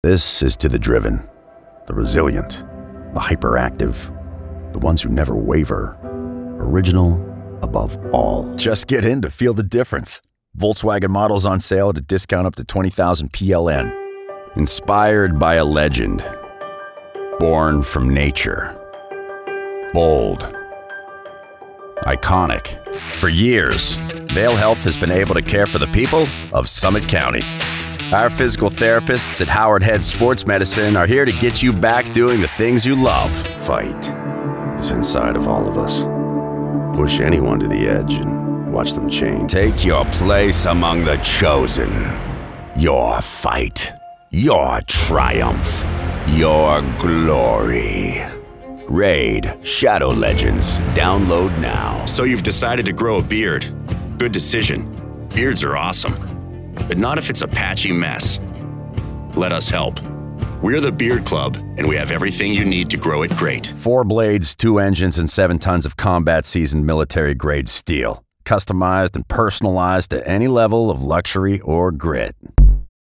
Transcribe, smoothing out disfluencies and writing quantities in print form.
This is to the driven, the resilient, the hyperactive, the ones who never waver. Original above all. Just get in to feel the difference. Volkswagen models on sale at a discount up to 20,000 PLN. Inspired by a legend. Born from nature. Bold. Iconic. For years, Vale Health has been able to care for the people of Summit County. Our physical therapists at Howard Head Sports Medicine are here to get you back doing the things you love. Fight is inside of all of us. Push anyone to the edge and watch them change. Take your place among the chosen. Your fight. Your triumph. Your glory. Raid Shadow Legends. Download now. So you've decided to grow a beard. Good decision. Beards are awesome. But not if it's a patchy mess. Let us help. We're the Beard Club, and we have everything you need to grow it great. 4 blades, 2 engines, and 7 tons of combat-seasoned military-grade steel. Customized and personalized to any level of luxury or grit.